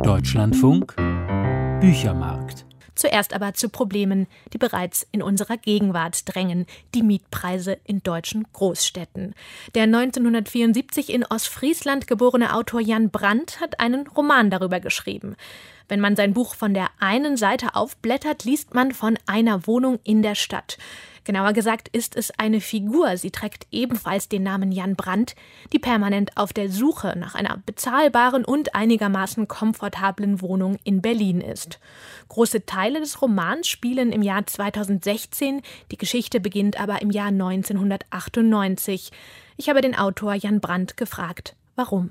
Deutschlandfunk Büchermarkt. Zuerst aber zu Problemen, die bereits in unserer Gegenwart drängen, die Mietpreise in deutschen Großstädten. Der 1974 in Ostfriesland geborene Autor Jan Brand hat einen Roman darüber geschrieben. Wenn man sein Buch von der einen Seite aufblättert, liest man von einer Wohnung in der Stadt. Genauer gesagt ist es eine Figur, sie trägt ebenfalls den Namen Jan Brand, die permanent auf der Suche nach einer bezahlbaren und einigermaßen komfortablen Wohnung in Berlin ist. Große Teile des Romans spielen im Jahr 2016, die Geschichte beginnt aber im Jahr 1998. Ich habe den Autor Jan Brand gefragt, warum?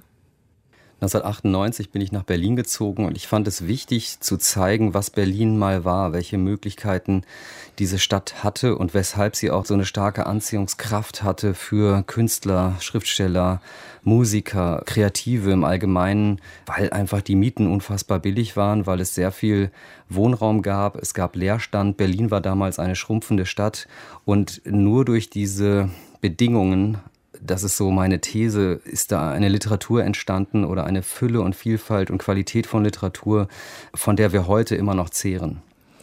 1998 bin ich nach Berlin gezogen und ich fand es wichtig zu zeigen, was Berlin mal war, welche Möglichkeiten diese Stadt hatte und weshalb sie auch so eine starke Anziehungskraft hatte für Künstler, Schriftsteller, Musiker, Kreative im Allgemeinen, weil einfach die Mieten unfassbar billig waren, weil es sehr viel Wohnraum gab, es gab Leerstand. Berlin war damals eine schrumpfende Stadt und nur durch diese Bedingungen, das ist so meine These, ist da eine Literatur entstanden oder eine Fülle und Vielfalt und Qualität von Literatur, von der wir heute immer noch zehren.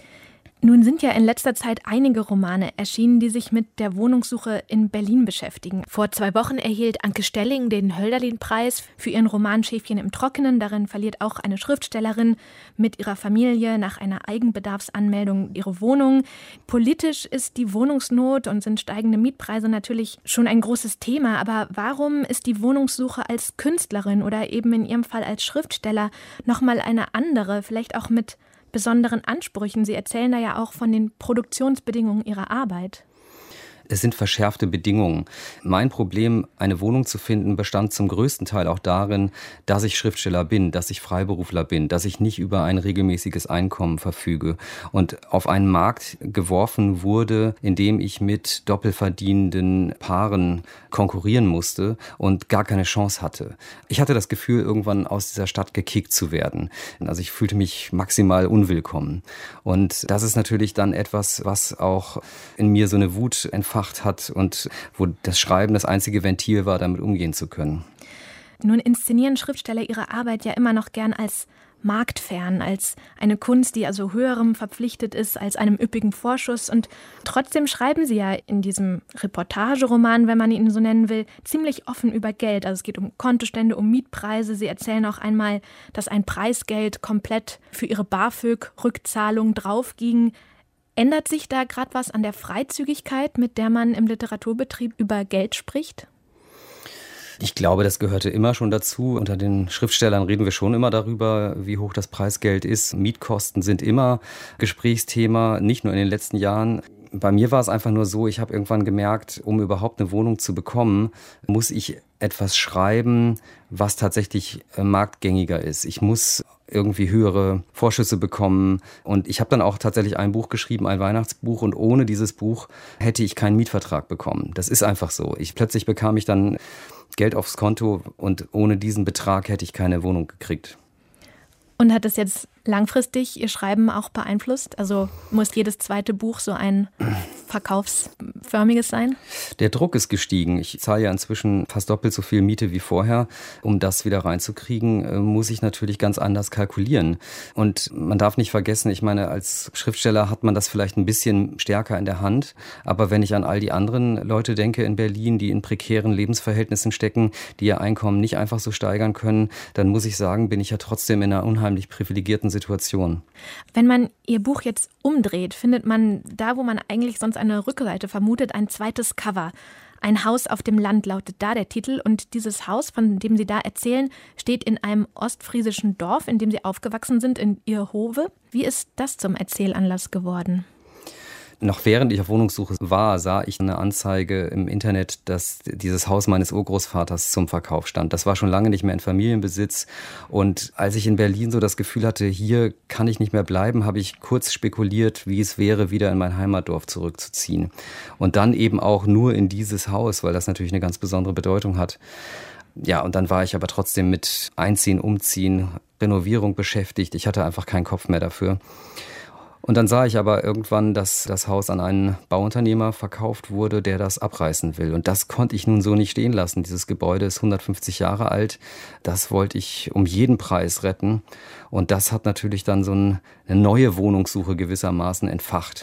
Nun sind ja in letzter Zeit einige Romane erschienen, die sich mit der Wohnungssuche in Berlin beschäftigen. Vor 2 Wochen erhielt Anke Stelling den Hölderlin-Preis für ihren Roman Schäfchen im Trockenen. Darin verliert auch eine Schriftstellerin mit ihrer Familie nach einer Eigenbedarfsanmeldung ihre Wohnung. Politisch ist die Wohnungsnot und sind steigende Mietpreise natürlich schon ein großes Thema. Aber warum ist die Wohnungssuche als Künstlerin oder eben in ihrem Fall als Schriftsteller nochmal eine andere, vielleicht auch mit besonderen Ansprüchen? Sie erzählen da ja auch von den Produktionsbedingungen Ihrer Arbeit. Es sind verschärfte Bedingungen. Mein Problem, eine Wohnung zu finden, bestand zum größten Teil auch darin, dass ich Schriftsteller bin, dass ich Freiberufler bin, dass ich nicht über ein regelmäßiges Einkommen verfüge und auf einen Markt geworfen wurde, in dem ich mit doppelverdienenden Paaren konkurrieren musste und gar keine Chance hatte. Ich hatte das Gefühl, irgendwann aus dieser Stadt gekickt zu werden. Also ich fühlte mich maximal unwillkommen. Und das ist natürlich dann etwas, was auch in mir so eine Wut entfacht hat und wo das Schreiben das einzige Ventil war, damit umgehen zu können. Nun inszenieren Schriftsteller ihre Arbeit ja immer noch gern als marktfern, als eine Kunst, die also höherem verpflichtet ist als einem üppigen Vorschuss. Und trotzdem schreiben sie ja in diesem Reportageroman, wenn man ihn so nennen will, ziemlich offen über Geld. Also es geht um Kontostände, um Mietpreise. Sie erzählen auch einmal, dass ein Preisgeld komplett für ihre BAföG-Rückzahlung draufging. Ändert sich da gerade was an der Freizügigkeit, mit der man im Literaturbetrieb über Geld spricht? Ich glaube, das gehörte immer schon dazu. Unter den Schriftstellern reden wir schon immer darüber, wie hoch das Preisgeld ist. Mietkosten sind immer Gesprächsthema, nicht nur in den letzten Jahren. Bei mir war es einfach nur so, ich habe irgendwann gemerkt, um überhaupt eine Wohnung zu bekommen, muss ich etwas schreiben, was tatsächlich marktgängiger ist. Ich muss irgendwie höhere Vorschüsse bekommen. Und ich habe dann auch tatsächlich ein Buch geschrieben, ein Weihnachtsbuch. Und ohne dieses Buch hätte ich keinen Mietvertrag bekommen. Das ist einfach so. Plötzlich bekam ich dann Geld aufs Konto und ohne diesen Betrag hätte ich keine Wohnung gekriegt. Und hat das jetzt langfristig Ihr Schreiben auch beeinflusst? Also muss jedes zweite Buch so ein verkaufsförmiges sein? Der Druck ist gestiegen. Ich zahle ja inzwischen fast doppelt so viel Miete wie vorher. Um das wieder reinzukriegen, muss ich natürlich ganz anders kalkulieren. Und man darf nicht vergessen, ich meine, als Schriftsteller hat man das vielleicht ein bisschen stärker in der Hand. Aber wenn ich an all die anderen Leute denke in Berlin, die in prekären Lebensverhältnissen stecken, die ihr Einkommen nicht einfach so steigern können, dann muss ich sagen, bin ich ja trotzdem in einer unheimlich privilegierten Situation. Wenn man Ihr Buch jetzt umdreht, findet man da, wo man eigentlich sonst eine Rückseite vermutet, ein zweites Cover. Ein Haus auf dem Land lautet da der Titel. Und dieses Haus, von dem Sie da erzählen, steht in einem ostfriesischen Dorf, in dem Sie aufgewachsen sind, in Irhove. Wie ist das zum Erzählanlass geworden? Noch während ich auf Wohnungssuche war, sah ich eine Anzeige im Internet, dass dieses Haus meines Urgroßvaters zum Verkauf stand. Das war schon lange nicht mehr in Familienbesitz. Und als ich in Berlin so das Gefühl hatte, hier kann ich nicht mehr bleiben, habe ich kurz spekuliert, wie es wäre, wieder in mein Heimatdorf zurückzuziehen. Und dann eben auch nur in dieses Haus, weil das natürlich eine ganz besondere Bedeutung hat. Ja, und dann war ich aber trotzdem mit Einziehen, Umziehen, Renovierung beschäftigt. Ich hatte einfach keinen Kopf mehr dafür. Und dann sah ich aber irgendwann, dass das Haus an einen Bauunternehmer verkauft wurde, der das abreißen will. Und das konnte ich nun so nicht stehen lassen. Dieses Gebäude ist 150 Jahre alt. Das wollte ich um jeden Preis retten. Und das hat natürlich dann so eine neue Wohnungssuche gewissermaßen entfacht.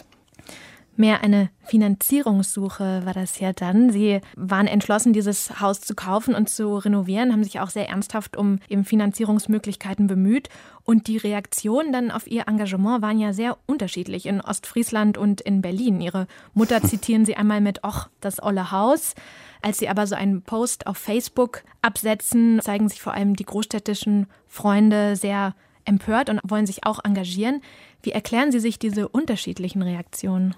Mehr eine Finanzierungssuche war das ja dann. Sie waren entschlossen, dieses Haus zu kaufen und zu renovieren, haben sich auch sehr ernsthaft um eben Finanzierungsmöglichkeiten bemüht. Und die Reaktionen dann auf ihr Engagement waren ja sehr unterschiedlich in Ostfriesland und in Berlin. Ihre Mutter zitieren Sie einmal mit „Och, das olle Haus". Als Sie aber so einen Post auf Facebook absetzen, zeigen sich vor allem die großstädtischen Freunde sehr empört und wollen sich auch engagieren. Wie erklären Sie sich diese unterschiedlichen Reaktionen?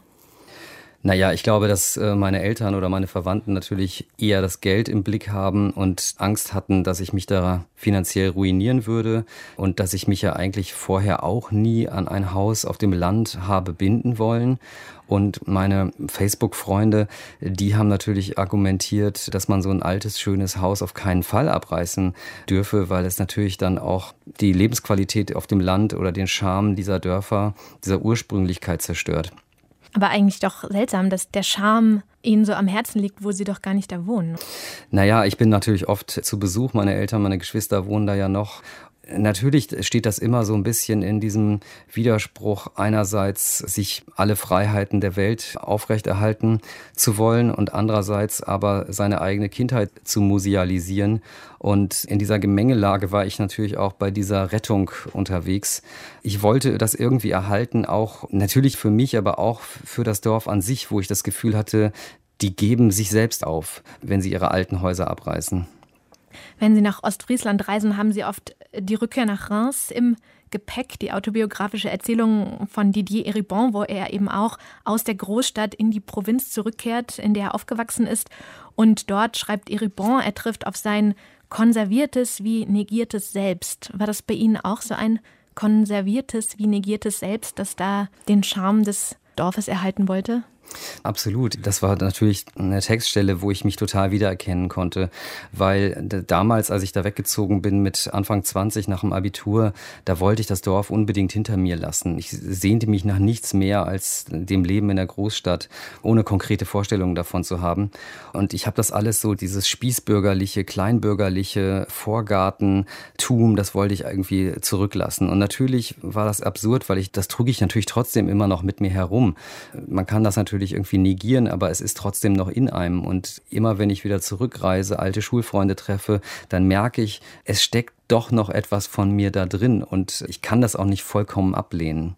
Naja, ich glaube, dass meine Eltern oder meine Verwandten natürlich eher das Geld im Blick haben und Angst hatten, dass ich mich da finanziell ruinieren würde und dass ich mich ja eigentlich vorher auch nie an ein Haus auf dem Land habe binden wollen. Und meine Facebook-Freunde, die haben natürlich argumentiert, dass man so ein altes, schönes Haus auf keinen Fall abreißen dürfe, weil es natürlich dann auch die Lebensqualität auf dem Land oder den Charme dieser Dörfer, dieser Ursprünglichkeit zerstört. Aber eigentlich doch seltsam, dass der Charme Ihnen so am Herzen liegt, wo Sie doch gar nicht da wohnen. Naja, ich bin natürlich oft zu Besuch. Meine Eltern, meine Geschwister wohnen da ja noch. Natürlich steht das immer so ein bisschen in diesem Widerspruch, einerseits sich alle Freiheiten der Welt aufrechterhalten zu wollen und andererseits aber seine eigene Kindheit zu musealisieren. Und in dieser Gemengelage war ich natürlich auch bei dieser Rettung unterwegs. Ich wollte das irgendwie erhalten, auch natürlich für mich, aber auch für das Dorf an sich, wo ich das Gefühl hatte, die geben sich selbst auf, wenn sie ihre alten Häuser abreißen. Wenn Sie nach Ostfriesland reisen, haben Sie oft die Rückkehr nach Reims im Gepäck, die autobiografische Erzählung von Didier Eribon, wo er eben auch aus der Großstadt in die Provinz zurückkehrt, in der er aufgewachsen ist. Und dort schreibt Eribon, er trifft auf sein konserviertes wie negiertes Selbst. War das bei Ihnen auch so ein konserviertes wie negiertes Selbst, das da den Charme des Dorfes erhalten wollte? Absolut. Das war natürlich eine Textstelle, wo ich mich total wiedererkennen konnte, weil damals, als ich da weggezogen bin mit Anfang 20 nach dem Abitur, da wollte ich das Dorf unbedingt hinter mir lassen. Ich sehnte mich nach nichts mehr als dem Leben in der Großstadt, ohne konkrete Vorstellungen davon zu haben. Und ich habe das alles so, dieses spießbürgerliche, kleinbürgerliche Vorgartentum, das wollte ich irgendwie zurücklassen. Und natürlich war das absurd, weil das trug ich natürlich trotzdem immer noch mit mir herum. Man kann das natürlich irgendwie negieren, aber es ist trotzdem noch in einem. Und immer wenn ich wieder zurückreise, alte Schulfreunde treffe, dann merke ich, es steckt doch noch etwas von mir da drin und ich kann das auch nicht vollkommen ablehnen.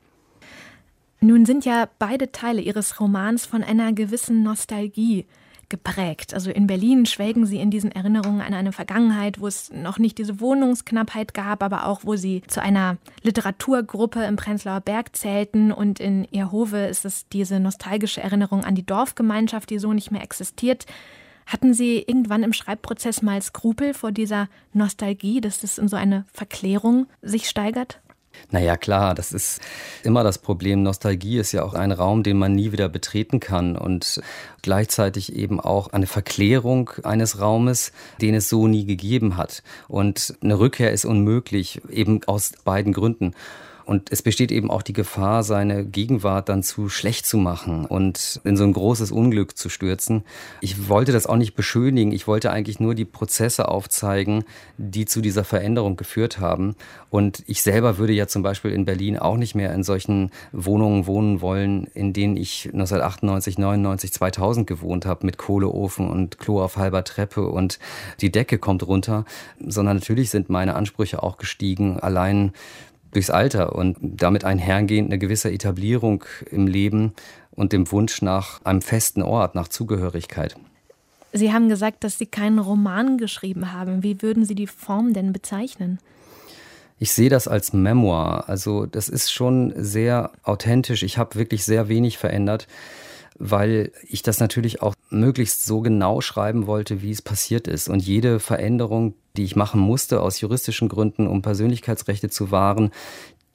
Nun sind ja beide Teile Ihres Romans von einer gewissen Nostalgie geprägt. Also in Berlin schwelgen Sie in diesen Erinnerungen an eine Vergangenheit, wo es noch nicht diese Wohnungsknappheit gab, aber auch wo Sie zu einer Literaturgruppe im Prenzlauer Berg zählten. Und in Eerhove ist es diese nostalgische Erinnerung an die Dorfgemeinschaft, die so nicht mehr existiert. Hatten Sie irgendwann im Schreibprozess mal Skrupel vor dieser Nostalgie, dass es in so eine Verklärung sich steigert? Naja, klar, das ist immer das Problem. Nostalgie ist ja auch ein Raum, den man nie wieder betreten kann und gleichzeitig eben auch eine Verklärung eines Raumes, den es so nie gegeben hat. Und eine Rückkehr ist unmöglich, eben aus beiden Gründen. Und es besteht eben auch die Gefahr, seine Gegenwart dann zu schlecht zu machen und in so ein großes Unglück zu stürzen. Ich wollte das auch nicht beschönigen. Ich wollte eigentlich nur die Prozesse aufzeigen, die zu dieser Veränderung geführt haben. Und ich selber würde ja zum Beispiel in Berlin auch nicht mehr in solchen Wohnungen wohnen wollen, in denen ich 1998, 99, 2000 gewohnt habe, mit Kohleofen und Klo auf halber Treppe und die Decke kommt runter. Sondern natürlich sind meine Ansprüche auch gestiegen, allein durchs Alter und damit einhergehend eine gewisse Etablierung im Leben und dem Wunsch nach einem festen Ort, nach Zugehörigkeit. Sie haben gesagt, dass Sie keinen Roman geschrieben haben. Wie würden Sie die Form denn bezeichnen? Ich sehe das als Memoir. Also das ist schon sehr authentisch. Ich habe wirklich sehr wenig verändert, weil ich das natürlich auch möglichst so genau schreiben wollte, wie es passiert ist. Und jede Veränderung, die ich machen musste aus juristischen Gründen, um Persönlichkeitsrechte zu wahren,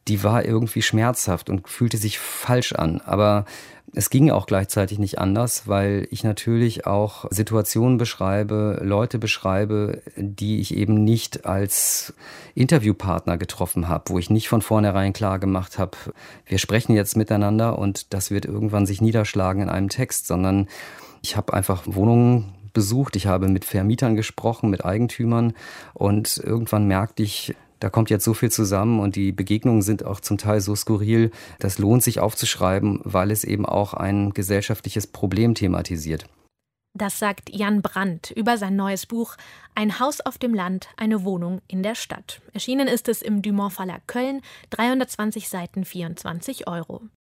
die war irgendwie schmerzhaft und fühlte sich falsch an. Aber es ging auch gleichzeitig nicht anders, weil ich natürlich auch Situationen beschreibe, Leute beschreibe, die ich eben nicht als Interviewpartner getroffen habe, wo ich nicht von vornherein klar gemacht habe, wir sprechen jetzt miteinander und das wird irgendwann sich niederschlagen in einem Text, sondern ich habe einfach Wohnungen besucht, ich habe mit Vermietern gesprochen, mit Eigentümern und irgendwann merkte ich, da kommt jetzt so viel zusammen und die Begegnungen sind auch zum Teil so skurril, das lohnt sich aufzuschreiben, weil es eben auch ein gesellschaftliches Problem thematisiert. Das sagt Jan Brandt über sein neues Buch »Ein Haus auf dem Land, eine Wohnung in der Stadt«. Erschienen ist es im Dumont Verlag Köln, 320 Seiten, 24 €.